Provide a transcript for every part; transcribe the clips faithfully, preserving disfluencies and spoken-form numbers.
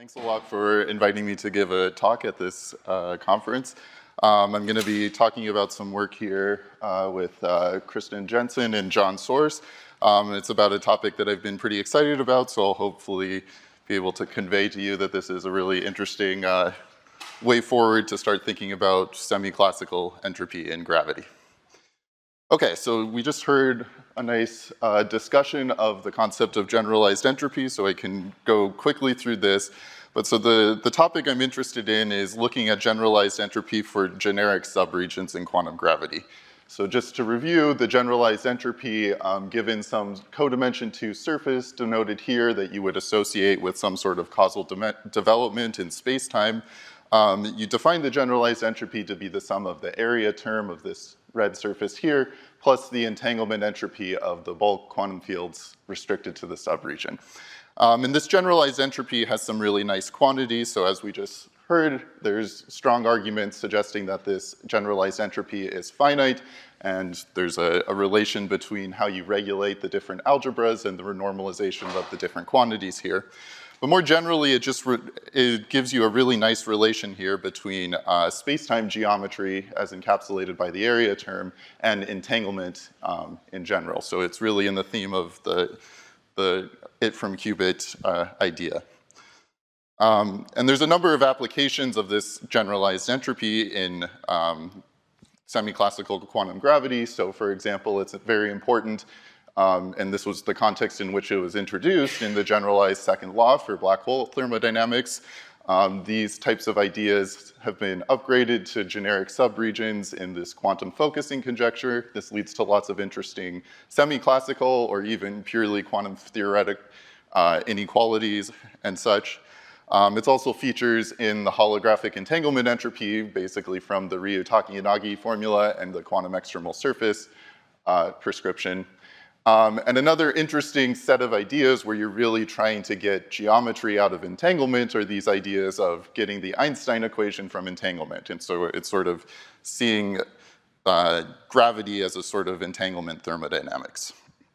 Thanks a lot for inviting me to give a talk at this uh, conference. Um, I'm going to be talking about some work here uh, with uh, Kristen Jensen and John Source. Um, it's about a topic that I've been pretty excited about, so I'll hopefully be able to convey to you that this is a really interesting uh, way forward to start thinking about semi-classical entropy and gravity. Okay, so we just heard a nice uh, discussion of the concept of generalized entropy, so I can go quickly through this. But so the, the topic I'm interested in is looking at generalized entropy for generic subregions in quantum gravity. So just to review, the generalized entropy, um, given some codimension two surface denoted here that you would associate with some sort of causal de development in space-time, um, you define the generalized entropy to be the sum of the area term of this red surface here, plus the entanglement entropy of the bulk quantum fields restricted to the subregion. Um, and this generalized entropy has some really nice quantities, so as we just heard, there's strong arguments suggesting that this generalized entropy is finite, and there's a, a relation between how you regulate the different algebras and the renormalization of the different quantities here. But more generally, it just it gives you a really nice relation here between uh, space-time geometry, as encapsulated by the area term, and entanglement um, in general. So it's really in the theme of the, the it from qubit uh, idea. Um, and there's a number of applications of this generalized entropy in um, semi-classical quantum gravity. So for example, it's very important Um, and this was the context in which it was introduced in the generalized second law for black hole thermodynamics. Um, these types of ideas have been upgraded to generic subregions in this quantum focusing conjecture. This leads to lots of interesting semi-classical or even purely quantum theoretic uh, inequalities and such. Um, it also features in the holographic entanglement entropy, basically from the Ryutaki-Yanagi formula and the quantum extremal surface uh, prescription. Um, and another interesting set of ideas where you're really trying to get geometry out of entanglement are these ideas of getting the Einstein equation from entanglement. And so it's sort of seeing uh, gravity as a sort of entanglement thermodynamics.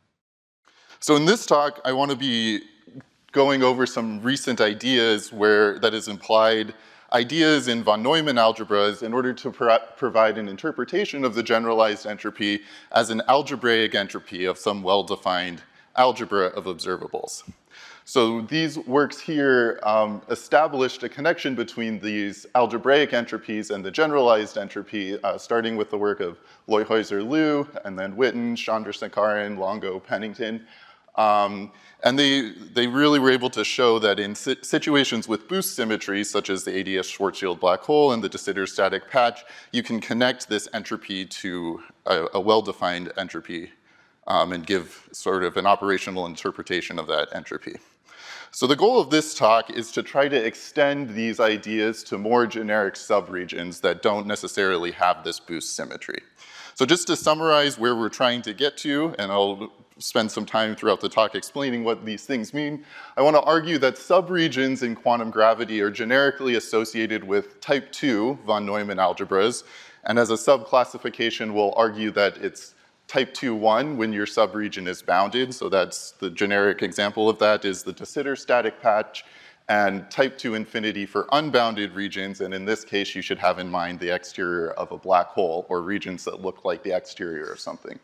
So in this talk, I want to be going over some recent ideas where that is implied ideas in von Neumann algebras in order to pro provide an interpretation of the generalized entropy as an algebraic entropy of some well-defined algebra of observables. So these works here um, established a connection between these algebraic entropies and the generalized entropy, uh, starting with the work of Leutheusser-Lou, and then Witten, Chandrasekaran, Longo, Pennington. Um, and they, they really were able to show that in si situations with boost symmetries, such as the A D S Schwarzschild black hole and the de Sitter static patch, you can connect this entropy to a, a well-defined entropy um, and give sort of an operational interpretation of that entropy. So the goal of this talk is to try to extend these ideas to more generic subregions that don't necessarily have this boost symmetry. So just to summarize where we're trying to get to, and I'll spend some time throughout the talk explaining what these things mean, I want to argue that subregions in quantum gravity are generically associated with type two von Neumann algebras, and as a subclassification, we'll argue that it's type two one when your subregion is bounded, so that's the generic example of that is the de Sitter static patch, and type two infinity for unbounded regions, and in this case, you should have in mind the exterior of a black hole, or regions that look like the exterior of something.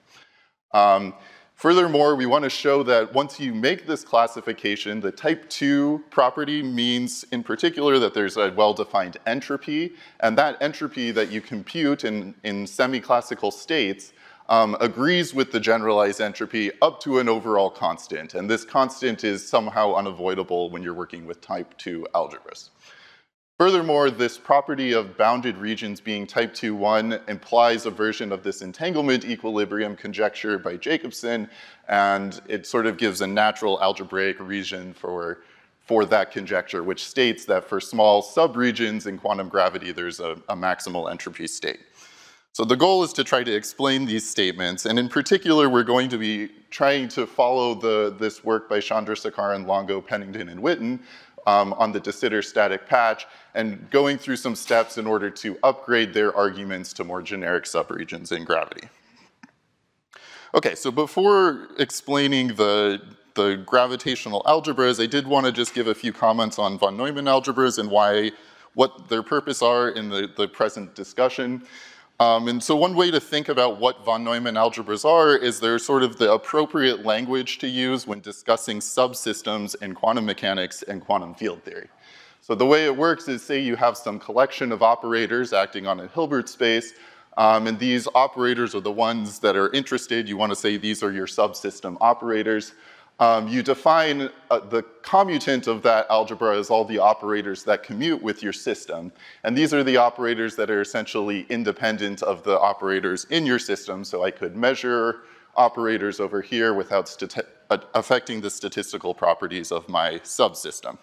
Um, Furthermore, we want to show that once you make this classification, the type two property means in particular that there's a well-defined entropy, and that entropy that you compute in, in semi-classical states um, agrees with the generalized entropy up to an overall constant, and this constant is somehow unavoidable when you're working with type two algebras. Furthermore, this property of bounded regions being type two one implies a version of this entanglement equilibrium conjecture by Jacobson, and it sort of gives a natural algebraic region for, for that conjecture, which states that for small subregions in quantum gravity, there's a, a maximal entropy state. So the goal is to try to explain these statements, and in particular, we're going to be trying to follow the, this work by Chandrasekaran, Longo, Pennington, and Witten, Um, on the de Sitter static patch, and going through some steps in order to upgrade their arguments to more generic subregions in gravity. Okay, so before explaining the the gravitational algebras, I did want to just give a few comments on von Neumann algebras and why, what their purpose are in the, the present discussion. Um, and so one way to think about what von Neumann algebras are is they're sort of the appropriate language to use when discussing subsystems in quantum mechanics and quantum field theory. So the way it works is, say you have some collection of operators acting on a Hilbert space, um, and these operators are the ones that are interested. You want to say these are your subsystem operators. Um, you define uh, the commutant of that algebra as all the operators that commute with your system. And these are the operators that are essentially independent of the operators in your system. So I could measure operators over here without uh, affecting the statistical properties of my subsystem.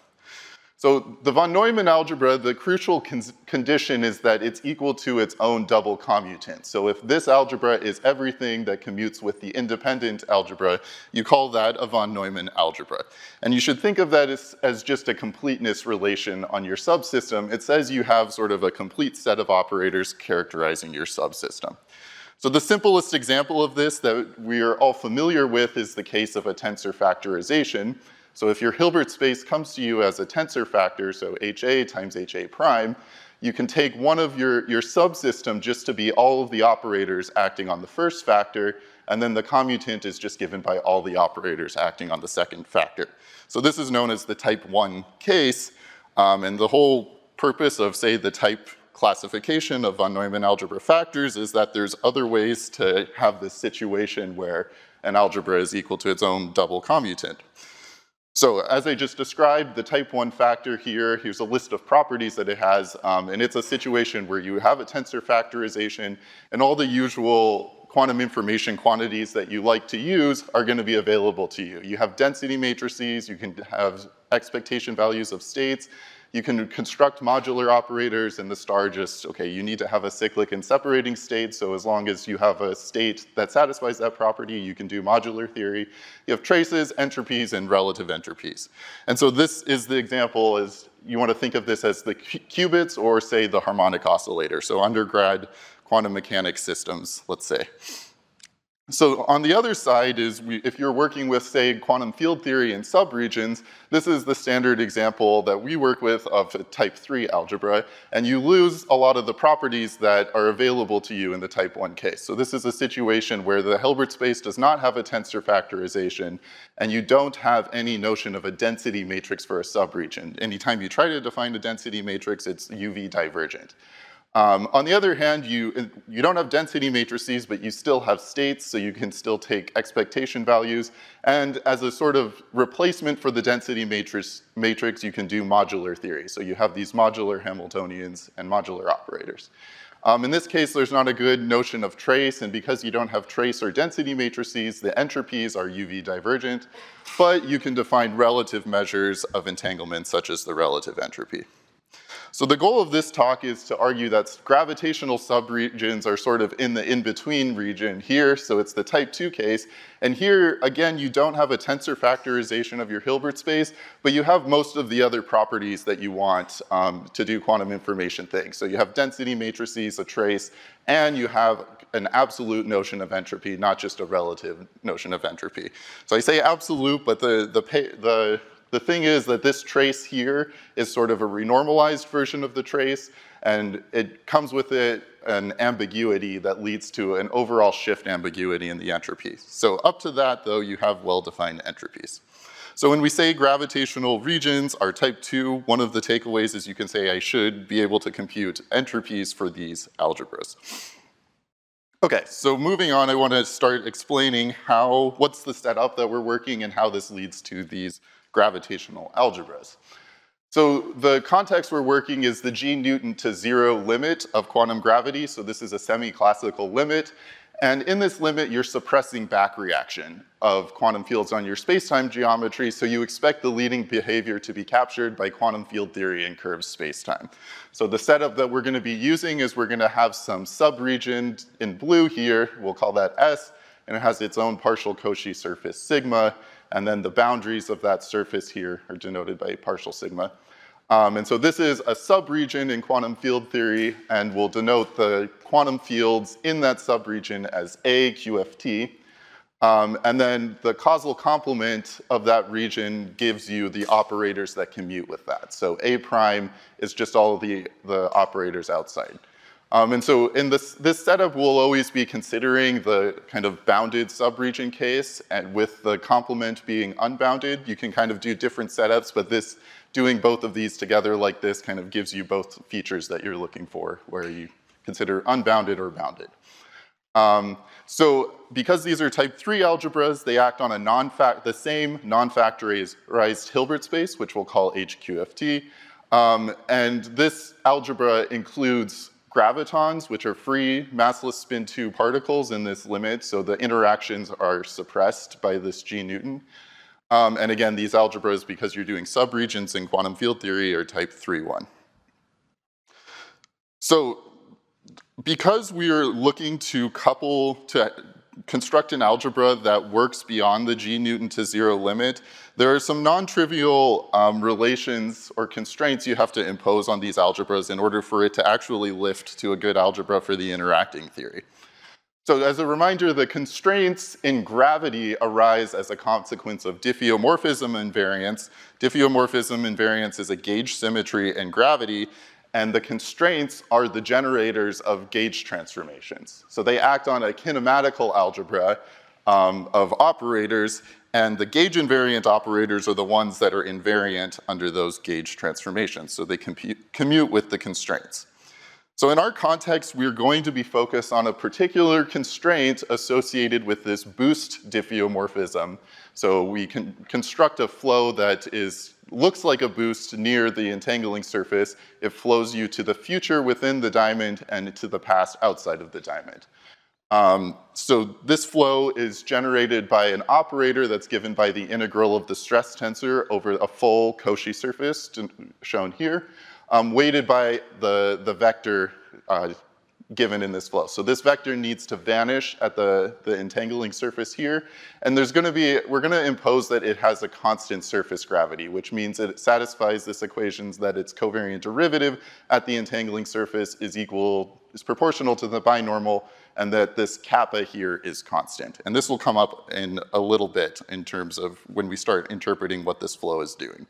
So the von Neumann algebra, the crucial con condition is that it's equal to its own double commutant. So if this algebra is everything that commutes with the independent algebra, you call that a von Neumann algebra. And you should think of that as, as just a completeness relation on your subsystem. It says you have sort of a complete set of operators characterizing your subsystem. So the simplest example of this that we are all familiar with is the case of a tensor factorization. So if your Hilbert space comes to you as a tensor factor, so H A times H A prime, you can take one of your, your subsystem just to be all of the operators acting on the first factor, and then the commutant is just given by all the operators acting on the second factor. So this is known as the type one case, um, and the whole purpose of, say, the type classification of von Neumann algebra factors is that there's other ways to have this situation where an algebra is equal to its own double commutant. So as I just described, the type one factor here, here's a list of properties that it has, um, and it's a situation where you have a tensor factorization, and all the usual quantum information quantities that you like to use are going to be available to you. You have density matrices, you can have expectation values of states, you can construct modular operators, and the star just, okay, you need to have a cyclic and separating state, so as long as you have a state that satisfies that property, you can do modular theory. You have traces, entropies, and relative entropies. And so this is the example, is you want to think of this as the qubits or, say, the harmonic oscillator, so undergrad quantum mechanics systems, let's say. So on the other side is, we, if you're working with, say, quantum field theory in subregions, this is the standard example that we work with of a type three algebra, and you lose a lot of the properties that are available to you in the type one case. So this is a situation where the Hilbert space does not have a tensor factorization, and you don't have any notion of a density matrix for a subregion. Anytime you try to define a density matrix, it's U V divergent. Um, on the other hand, you, you don't have density matrices, but you still have states, so you can still take expectation values. And as a sort of replacement for the density matrix, matrix, you can do modular theory. So you have these modular Hamiltonians and modular operators. Um, in this case, there's not a good notion of trace, and because you don't have trace or density matrices, the entropies are U V divergent, but you can define relative measures of entanglement, such as the relative entropy. So the goal of this talk is to argue that gravitational subregions are sort of in the in-between region here, so it's the type two case. And here, again, you don't have a tensor factorization of your Hilbert space, but you have most of the other properties that you want um, to do quantum information things. So you have density matrices, a trace, and you have an absolute notion of entropy, not just a relative notion of entropy. So I say absolute, but the, the, the The thing is that this trace here is sort of a renormalized version of the trace, and it comes with it an ambiguity that leads to an overall shift ambiguity in the entropy. So up to that, though, you have well-defined entropies. So when we say gravitational regions are type two, one of the takeaways is you can say I should be able to compute entropies for these algebras. Okay, so moving on, I want to start explaining how, what's the setup that we're working and how this leads to these gravitational algebras. So the context we're working is the G Newton to zero limit of quantum gravity. So this is a semi-classical limit. And in this limit, you're suppressing back reaction of quantum fields on your space-time geometry. So you expect the leading behavior to be captured by quantum field theory in curved space-time. So the setup that we're going to be using is we're going to have some subregion in blue here. We'll call that S. And it has its own partial Cauchy surface sigma. And then the boundaries of that surface here are denoted by partial sigma. Um, and so this is a subregion in quantum field theory, and we'll denote the quantum fields in that subregion as A Q F T. Um, and then the causal complement of that region gives you the operators that commute with that. So A prime is just all of the, the operators outside. Um, and so in this, this setup, we'll always be considering the kind of bounded subregion case, and with the complement being unbounded, you can kind of do different setups, but this, doing both of these together like this kind of gives you both features that you're looking for, where you consider unbounded or bounded. Um, so because these are type three algebras, they act on a non-fact, the same non-factorized Hilbert space, which we'll call H Q F T. Um, and this algebra includes gravitons, which are free massless spin two particles in this limit, so the interactions are suppressed by this G Newton. Um, and again, these algebras, because you're doing subregions in quantum field theory, are type three one. So because we are looking to couple, to construct an algebra that works beyond the G Newton to zero limit, there are some non-trivial um, relations or constraints you have to impose on these algebras in order for it to actually lift to a good algebra for the interacting theory. So as a reminder, the constraints in gravity arise as a consequence of diffeomorphism invariance. Diffeomorphism invariance is a gauge symmetry in gravity, and the constraints are the generators of gauge transformations. So they act on a kinematical algebra um, of operators, and the gauge invariant operators are the ones that are invariant under those gauge transformations. So they commute with the constraints. So in our context, we're going to be focused on a particular constraint associated with this boost diffeomorphism. So we can construct a flow that is, looks like a boost near the entangling surface. It flows you to the future within the diamond and to the past outside of the diamond. Um, so this flow is generated by an operator that's given by the integral of the stress tensor over a full Cauchy surface, shown here, um, weighted by the, the vector uh, given in this flow. So this vector needs to vanish at the, the entangling surface here, and there's gonna be, we're gonna impose that it has a constant surface gravity, which means it satisfies this equation that its covariant derivative at the entangling surface is equal, is proportional to the binormal, and that this kappa here is constant. And this will come up in a little bit in terms of when we start interpreting what this flow is doing.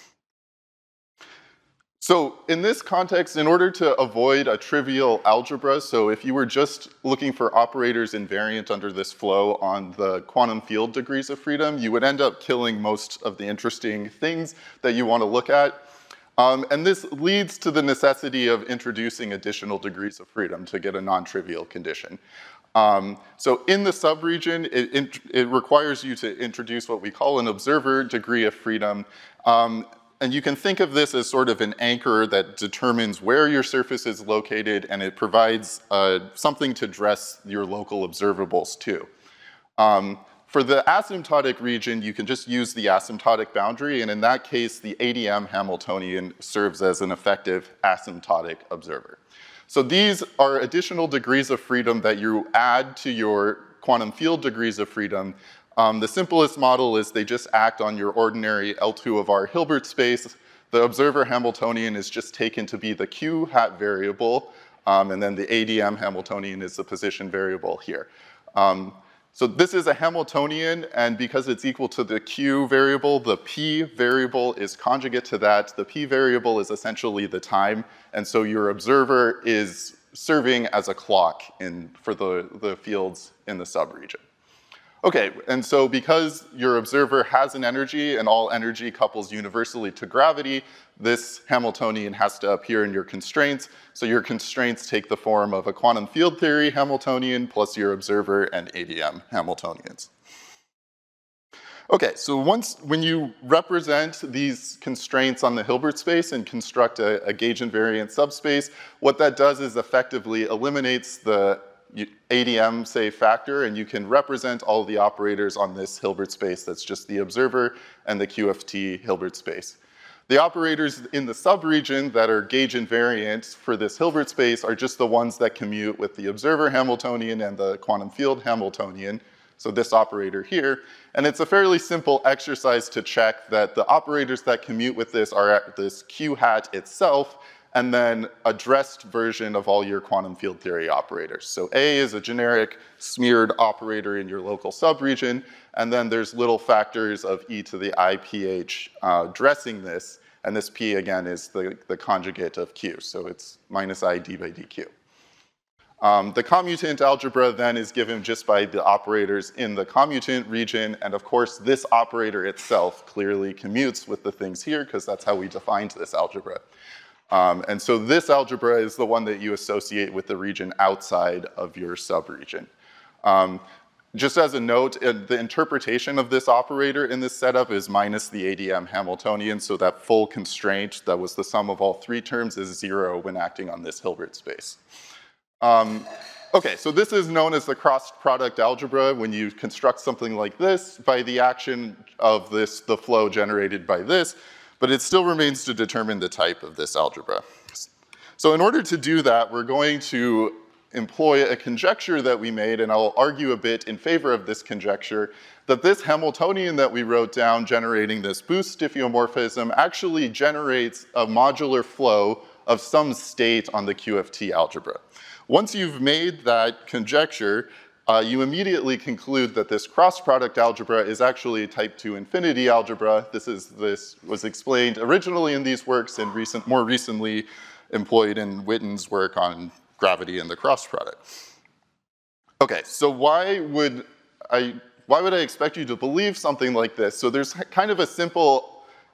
So in this context, in order to avoid a trivial algebra, so if you were just looking for operators invariant under this flow on the quantum field degrees of freedom, you would end up killing most of the interesting things that you want to look at. Um, and this leads to the necessity of introducing additional degrees of freedom to get a non-trivial condition. Um, so in the subregion, it, it, it requires you to introduce what we call an observer degree of freedom. Um, And you can think of this as sort of an anchor that determines where your surface is located, and it provides uh, something to dress your local observables to. Um, for the asymptotic region, you can just use the asymptotic boundary, and in that case, the A D M Hamiltonian serves as an effective asymptotic observer. So these are additional degrees of freedom that you add to your quantum field degrees of freedom. Um, the simplest model is they just act on your ordinary L two of R Hilbert space. The observer Hamiltonian is just taken to be the Q hat variable, um, and then the A D M Hamiltonian is the position variable here. Um, so this is a Hamiltonian, and because it's equal to the Q variable, the P variable is conjugate to that. The P variable is essentially the time, and so your observer is serving as a clock in, for the, the fields in the subregion. Okay, and so because your observer has an energy and all energy couples universally to gravity, this Hamiltonian has to appear in your constraints. So your constraints take the form of a quantum field theory Hamiltonian plus your observer and A D M Hamiltonians. Okay, so once, when you represent these constraints on the Hilbert space and construct a, a gauge invariant subspace, what that does is effectively eliminates the A D M, say, factor, and you can represent all of the operators on this Hilbert space that's just the observer and the Q F T Hilbert space. The operators in the subregion that are gauge invariant for this Hilbert space are just the ones that commute with the observer Hamiltonian and the quantum field Hamiltonian, so this operator here. And it's a fairly simple exercise to check that the operators that commute with this are at this Q hat itself, and then a dressed version of all your quantum field theory operators. So A is a generic smeared operator in your local subregion, and then there's little factors of e to the I pH uh, dressing this, and this P again is the, the conjugate of Q, so it's minus I d by dq. Um, the commutant algebra then is given just by the operators in the commutant region, and of course this operator itself clearly commutes with the things here because that's how we defined this algebra. Um, and so this algebra is the one that you associate with the region outside of your subregion. Um, just as a note, uh, the interpretation of this operator in this setup is minus the A D M Hamiltonian, so that full constraint that was the sum of all three terms is zero when acting on this Hilbert space. Um, okay, so this is known as the cross-product algebra when you construct something like this by the action of this, the flow generated by this, but it still remains to determine the type of this algebra. So in order to do that, we're going to employ a conjecture that we made, and I'll argue a bit in favor of this conjecture, that this Hamiltonian that we wrote down generating this boost diffeomorphism actually generates a modular flow of some state on the Q F T algebra. Once you've made that conjecture, uh, you immediately conclude that this cross-product algebra is actually type two infinity algebra. This, is, this was explained originally in these works and recent, more recently employed in Witten's work on gravity and the cross-product. Okay, so why would, I, why would I expect you to believe something like this? So there's kind of a simple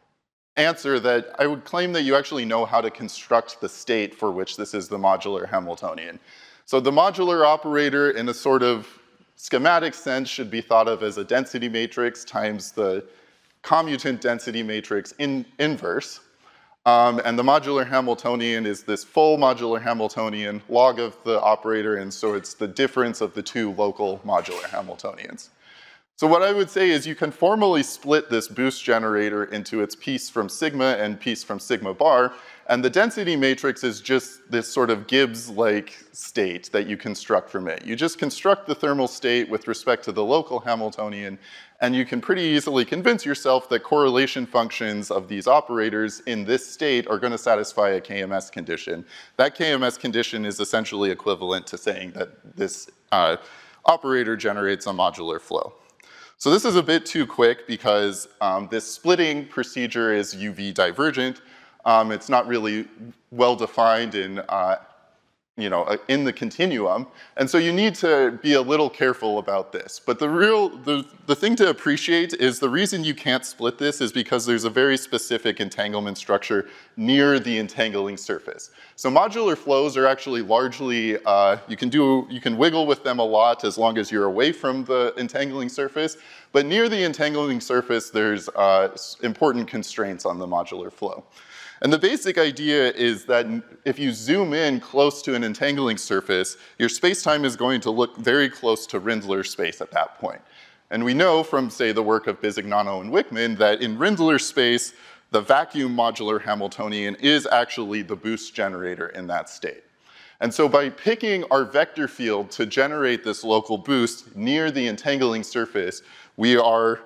answer that I would claim that you actually know how to construct the state for which this is the modular Hamiltonian. So the modular operator in a sort of schematic sense should be thought of as a density matrix times the commutant density matrix in inverse. Um, and the modular Hamiltonian is this full modular Hamiltonian log of the operator, and so it's the difference of the two local modular Hamiltonians. So what I would say is you can formally split this boost generator into its piece from sigma and piece from sigma bar, and the density matrix is just this sort of Gibbs-like state that you construct from it. You just construct the thermal state with respect to the local Hamiltonian, and you can pretty easily convince yourself that correlation functions of these operators in this state are going to satisfy a K M S condition. That K M S condition is essentially equivalent to saying that this uh, operator generates a modular flow. So this is a bit too quick because um, this splitting procedure is U V divergent. Um, it's not really well defined in, uh, you know, in the continuum. And so you need to be a little careful about this. But the real, the, the thing to appreciate is the reason you can't split this is because there's a very specific entanglement structure near the entangling surface. So modular flows are actually largely, uh, you can do, you can wiggle with them a lot as long as you're away from the entangling surface. But near the entangling surface, there's uh, important constraints on the modular flow. And the basic idea is that if you zoom in close to an entangling surface, your spacetime is going to look very close to Rindler space at that point. And we know from, say, the work of Bisignano and Wickman that in Rindler space, the vacuum modular Hamiltonian is actually the boost generator in that state. And so by picking our vector field to generate this local boost near the entangling surface, we are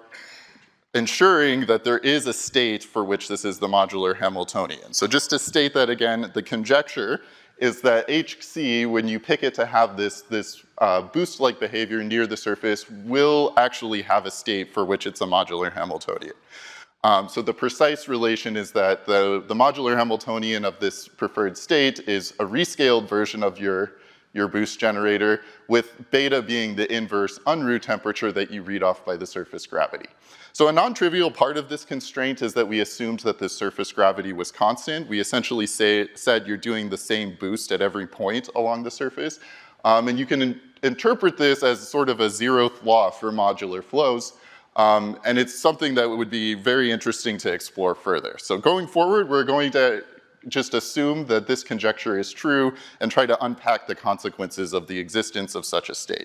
ensuring that there is a state for which this is the modular Hamiltonian. So just to state that again, the conjecture is that H C, when you pick it to have this, this uh, boost-like behavior near the surface, will actually have a state for which it's a modular Hamiltonian. Um, so the precise relation is that the, the modular Hamiltonian of this preferred state is a rescaled version of your, your boost generator, with beta being the inverse unroot temperature that you read off by the surface gravity. So a non-trivial part of this constraint is that we assumed that the surface gravity was constant. We essentially say, said you're doing the same boost at every point along the surface. Um, and you can in interpret this as sort of a zeroth law for modular flows. Um, and it's something that would be very interesting to explore further. So going forward, we're going to just assume that this conjecture is true and try to unpack the consequences of the existence of such a state.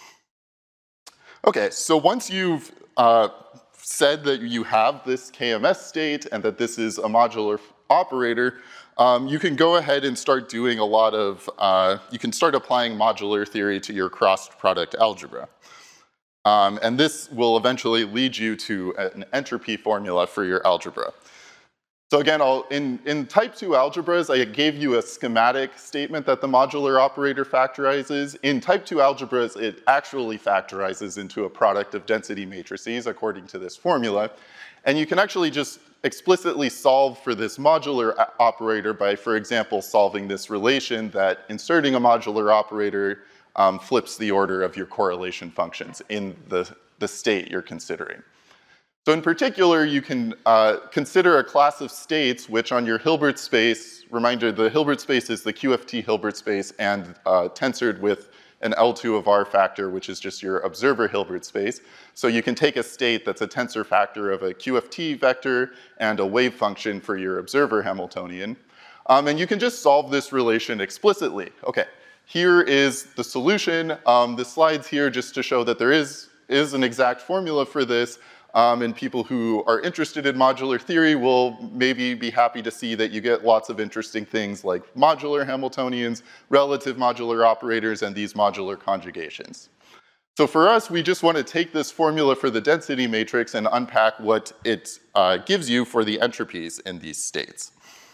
Okay, so once you've uh, said that you have this K M S state and that this is a modular operator, um, you can go ahead and start doing a lot of, uh, you can start applying modular theory to your cross-product algebra. Um, and this will eventually lead you to an entropy formula for your algebra. So again, I'll, in, in type two algebras, I gave you a schematic statement that the modular operator factorizes. In type two algebras, it actually factorizes into a product of density matrices according to this formula. And you can actually just explicitly solve for this modular operator by, for example, solving this relation that inserting a modular operator um, flips the order of your correlation functions in the, the state you're considering. So in particular, you can uh, consider a class of states which on your Hilbert space, reminder the Hilbert space is the Q F T Hilbert space and uh, tensored with an L two of R factor, which is just your observer Hilbert space. So you can take a state that's a tensor factor of a Q F T vector and a wave function for your observer Hamiltonian. Um, and you can just solve this relation explicitly. Okay, here is the solution. Um, the slide's here just to show that there is, is an exact formula for this. Um, and people who are interested in modular theory will maybe be happy to see that you get lots of interesting things like modular Hamiltonians, relative modular operators, and these modular conjugations. So for us, we just want to take this formula for the density matrix and unpack what it uh, gives you for the entropies in these states.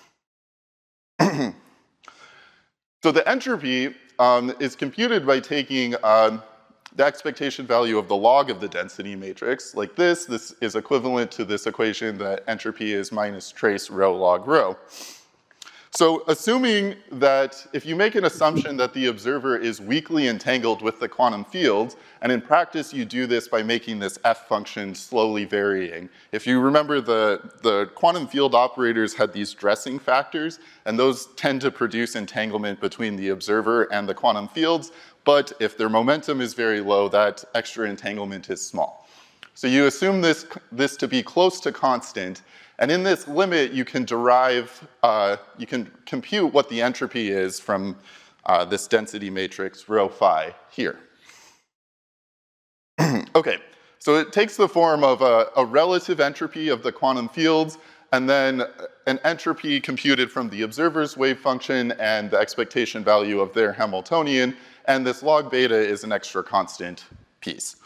So the entropy um, is computed by taking um, the expectation value of the log of the density matrix, like this. This is equivalent to this equation that entropy is minus trace rho log rho. So assuming that if you make an assumption that the observer is weakly entangled with the quantum field, and in practice you do this by making this f function slowly varying. If you remember, the, the quantum field operators had these dressing factors, and those tend to produce entanglement between the observer and the quantum fields. But if their momentum is very low, that extra entanglement is small. So you assume this, this to be close to constant, and in this limit you can derive, uh, you can compute what the entropy is from uh, this density matrix rho phi here. Okay, so it takes the form of a, a relative entropy of the quantum fields, and then an entropy computed from the observer's wave function and the expectation value of their Hamiltonian, and this log beta is an extra constant piece.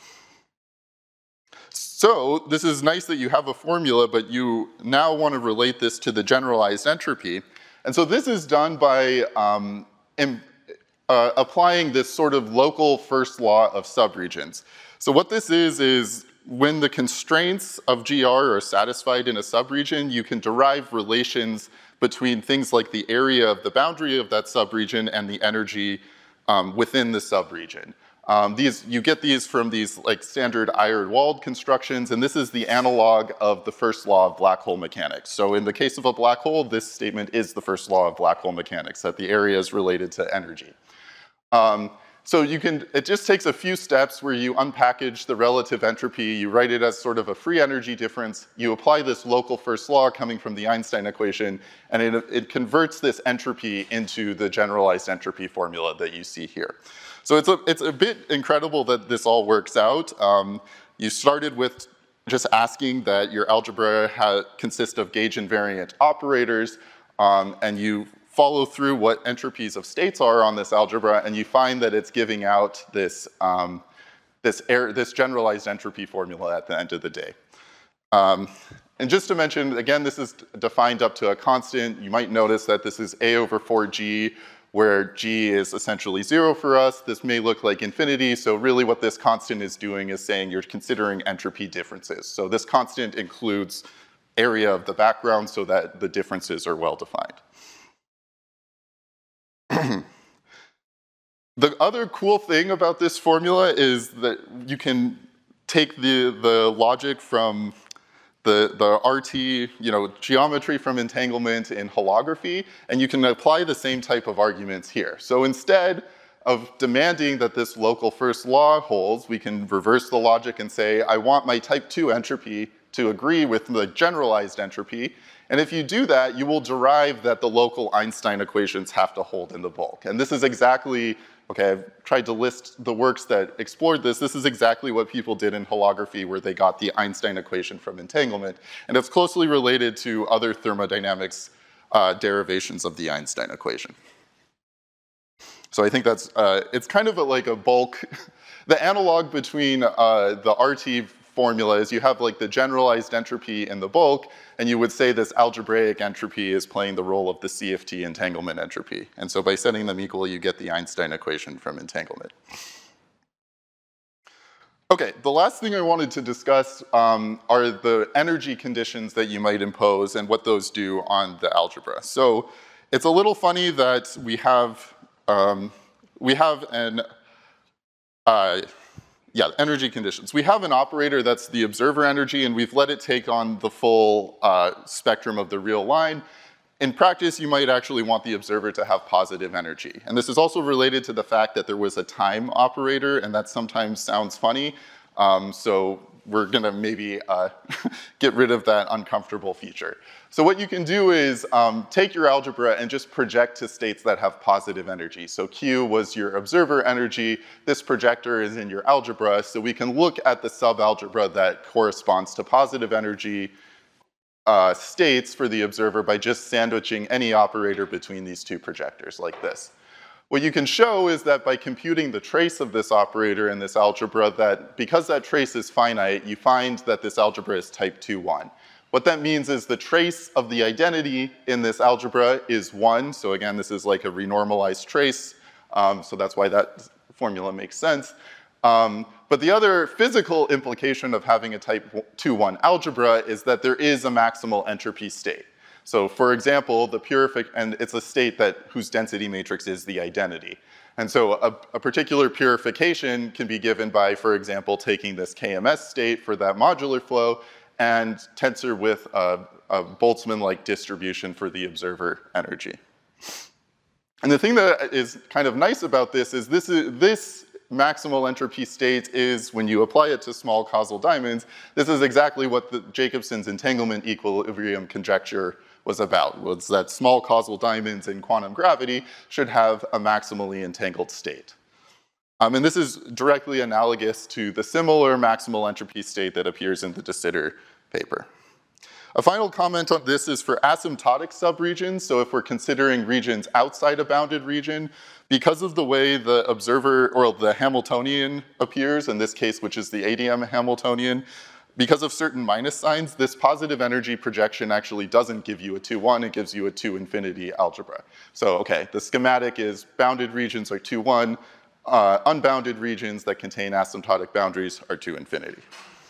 So this is nice that you have a formula, but you now want to relate this to the generalized entropy. And so this is done by um, in, uh, applying this sort of local first law of subregions. So what this is, is when the constraints of G R are satisfied in a subregion, you can derive relations between things like the area of the boundary of that subregion and the energy Um, within the subregion. Um, these, you get these from these like standard Iron-Wald constructions, and this is the analog of the first law of black hole mechanics. So in the case of a black hole, this statement is the first law of black hole mechanics, that the area is related to energy. Um, so you can, it just takes a few steps where you unpackage the relative entropy, you write it as sort of a free energy difference, you apply this local first law coming from the Einstein equation, and it, it converts this entropy into the generalized entropy formula that you see here. So it's a, it's a bit incredible that this all works out. Um, you started with just asking that your algebra ha consists of gauge invariant operators, um, and you follow through what entropies of states are on this algebra, and you find that it's giving out this, um, this, air, this generalized entropy formula at the end of the day. Um, and just to mention, again, this is defined up to a constant. You might notice that this is a over four g, where g is essentially zero for us. This may look like infinity, so really what this constant is doing is saying you're considering entropy differences. So this constant includes area of the background so that the differences are well defined. The other cool thing about this formula is that you can take the, the logic from the, the R T, you know, geometry from entanglement in holography, and you can apply the same type of arguments here. So instead of demanding that this local first law holds, we can reverse the logic and say, I want my type two entropy to agree with the generalized entropy. And if you do that, you will derive that the local Einstein equations have to hold in the bulk. And this is exactly, okay, I've tried to list the works that explored this. This is exactly what people did in holography, where they got the Einstein equation from entanglement. And it's closely related to other thermodynamics uh, derivations of the Einstein equation. So I think that's, uh, it's kind of a, like a bulk, the analog between uh, the R T formula is you have like the generalized entropy in the bulk, and you would say this algebraic entropy is playing the role of the C F T entanglement entropy. And so by setting them equal, you get the Einstein equation from entanglement. Okay, the last thing I wanted to discuss um, are the energy conditions that you might impose and what those do on the algebra. So it's a little funny that we have, um, we have an, uh, yeah, energy conditions. We have an operator that's the observer energy, and we've let it take on the full uh, spectrum of the real line. In practice, you might actually want the observer to have positive energy. And this is also related to the fact that there was a time operator, and that sometimes sounds funny. Um, so we're gonna maybe uh, get rid of that uncomfortable feature. So what you can do is um, take your algebra and just project to states that have positive energy. So Q was your observer energy. This projector is in your algebra. So we can look at the subalgebra that corresponds to positive energy Uh, states for the observer by just sandwiching any operator between these two projectors like this. What you can show is that by computing the trace of this operator in this algebra, that because that trace is finite, you find that this algebra is type two one. What that means is the trace of the identity in this algebra is one. So again, this is like a renormalized trace. Um, so that's why that formula makes sense. Um, but the other physical implication of having a type two one algebra is that there is a maximal entropy state. So for example, the purific, and it's a state that whose density matrix is the identity. And so a, a particular purification can be given by, for example, taking this K M S state for that modular flow and tensor with a, a Boltzmann-like distribution for the observer energy. And the thing that is kind of nice about this is this is, this maximal entropy state is, when you apply it to small causal diamonds, this is exactly what the Jacobson's entanglement equilibrium conjecture was about, was that small causal diamonds in quantum gravity should have a maximally entangled state. Um, and this is directly analogous to the similar maximal entropy state that appears in the de Sitter paper. A final comment on this is for asymptotic subregions. So if we're considering regions outside a bounded region, because of the way the observer, or the Hamiltonian appears, in this case, which is the A D M Hamiltonian, because of certain minus signs, this positive energy projection actually doesn't give you a two one, it gives you a two infinity algebra. So, okay, the schematic is bounded regions are two one, uh, unbounded regions that contain asymptotic boundaries are two infinity.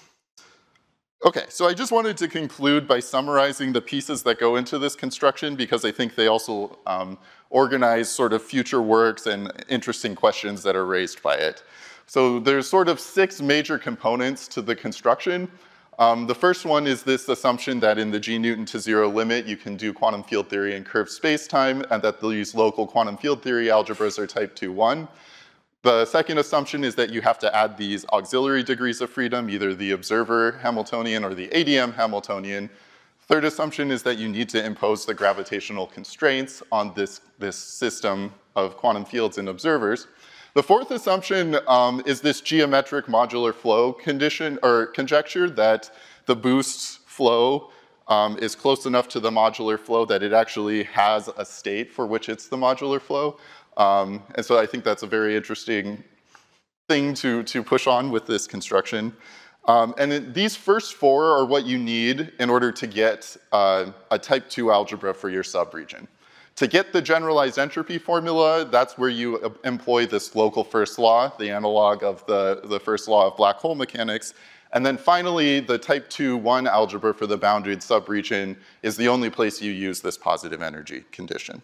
Okay, so I just wanted to conclude by summarizing the pieces that go into this construction, because I think they also um, organize sort of future works and interesting questions that are raised by it. So there's sort of six major components to the construction. Um, the first one is this assumption that in the G Newton to zero limit, you can do quantum field theory in curved spacetime, and that these local quantum field theory algebras are type two one. The second assumption is that you have to add these auxiliary degrees of freedom, either the observer Hamiltonian or the A D M Hamiltonian. Third assumption is that you need to impose the gravitational constraints on this, this system of quantum fields and observers. The fourth assumption um, is this geometric modular flow condition, or conjecture, that the boost flow um, is close enough to the modular flow that it actually has a state for which it's the modular flow. Um, and so I think that's a very interesting thing to, to push on with this construction. Um, and it, these first four are what you need in order to get uh, a type two algebra for your subregion. To get the generalized entropy formula, that's where you employ this local first law, the analog of the, the first law of black hole mechanics. And then finally, the type two one algebra for the bounded subregion is the only place you use this positive energy condition.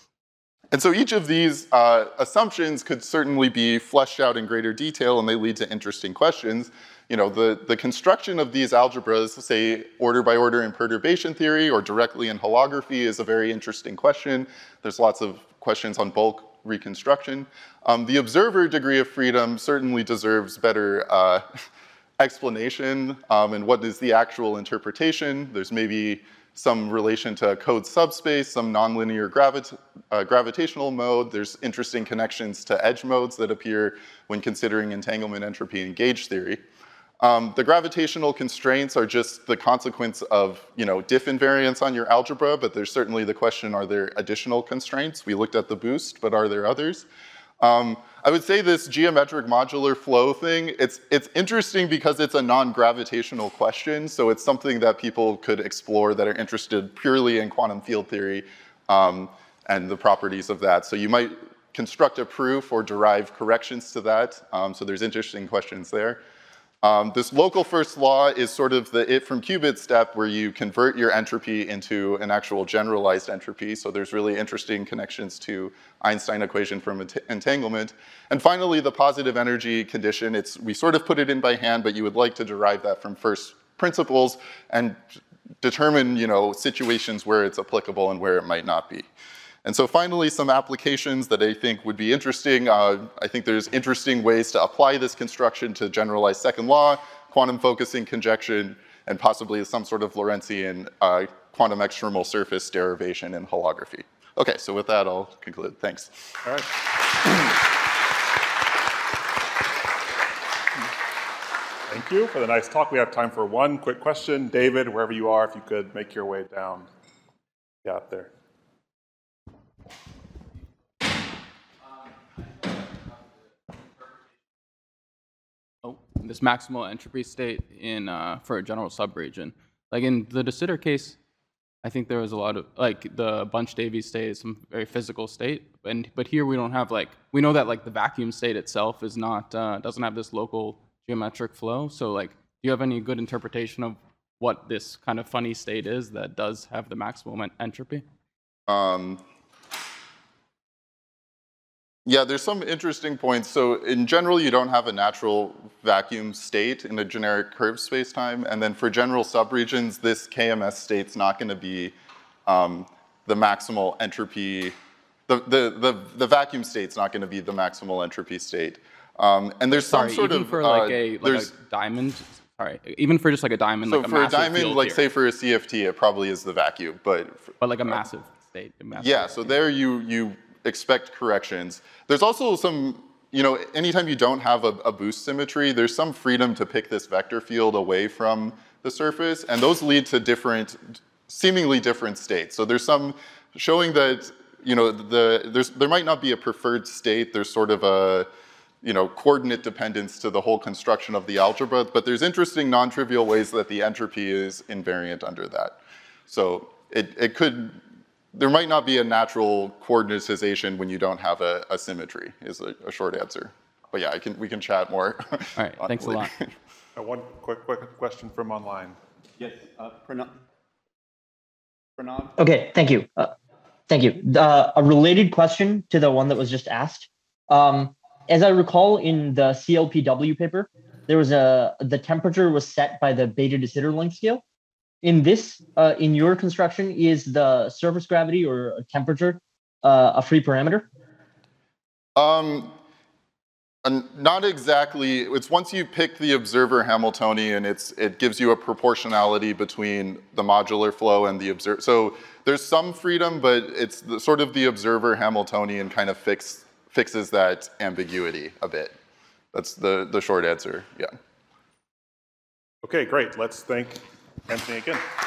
And so each of these uh, assumptions could certainly be fleshed out in greater detail, and they lead to interesting questions. You know, the, the construction of these algebras, say order by order in perturbation theory or directly in holography, is a very interesting question. There's lots of questions on bulk reconstruction. Um, the observer degree of freedom certainly deserves better uh, explanation, um, and what is the actual interpretation. There's maybe some relation to a code subspace, some nonlinear gravita uh, gravitational mode. There's interesting connections to edge modes that appear when considering entanglement entropy and gauge theory. Um, the gravitational constraints are just the consequence of, you know, diff invariance on your algebra, but there's certainly the question, are there additional constraints? We looked at the boost, but are there others? Um, I would say this geometric modular flow thing, it's, it's interesting because it's a non-gravitational question, so it's something that people could explore that are interested purely in quantum field theory um, and the properties of that. So you might construct a proof or derive corrections to that, um, so there's interesting questions there. Um, this local first law is sort of the it from qubit step where you convert your entropy into an actual generalized entropy. So there's really interesting connections to Einstein equation from entanglement. And finally, the positive energy condition, it's, we sort of put it in by hand, but you would like to derive that from first principles and determine, you know, situations where it's applicable and where it might not be. And so finally, some applications that I think would be interesting. Uh, I think there's interesting ways to apply this construction to generalize second law, quantum focusing conjecture, and possibly some sort of Lorentzian uh, quantum extremal surface derivation in holography. Okay, so with that, I'll conclude. Thanks. All right. Thank you for the nice talk. We have time for one quick question. David, wherever you are, if you could make your way down. Yeah, up there. This maximal entropy state in uh, for a general subregion. Like in the De Sitter case, I think there was a lot of, like the Bunch-Davies state is some very physical state, and but here we don't have like, we know that like the vacuum state itself is not, uh, doesn't have this local geometric flow, so like, do you have any good interpretation of what this kind of funny state is that does have the maximum entropy? Um. Yeah, there's some interesting points. So in general, you don't have a natural vacuum state in a generic curved spacetime. And then for general subregions, this K M S state's not going to be um, the maximal entropy. The, the, the, the vacuum state's not going to be the maximal entropy state. Um, and there's Sorry, some sort even of... for like, uh, a, like a diamond, sorry, even for just like a diamond, so like a for massive a diamond, field like here. say for a C F T, it probably is the vacuum, but... For, but like a massive state. A massive yeah, so there you, you expect corrections. There's also some, you know, anytime you don't have a, a boost symmetry, there's some freedom to pick this vector field away from the surface, and those lead to different, seemingly different states. So there's some showing that, you know, the, there's, there might not be a preferred state, there's sort of a, you know, coordinate dependence to the whole construction of the algebra, but there's interesting non-trivial ways that the entropy is invariant under that. So it, it could, there might not be a natural coordinatization when you don't have a, a symmetry, is a, a short answer. But yeah, I can, we can chat more. All right, thanks a lot. Uh, one quick, quick question from online. Yes, uh, Pranav. Pranav? Okay, thank you. Uh, thank you. Uh, a related question to the one that was just asked. Um, as I recall in the C L P W paper, there was a, the temperature was set by the beta de Sitter length scale. In this, uh, in your construction, is the surface gravity or temperature uh, a free parameter? Um, not exactly. It's once you pick the observer Hamiltonian, it's, it gives you a proportionality between the modular flow and the observer. So there's some freedom, but it's the, sort of the observer Hamiltonian kind of fix, fixes that ambiguity a bit. That's the, the short answer, yeah. Okay, great. Let's thank Anthony again.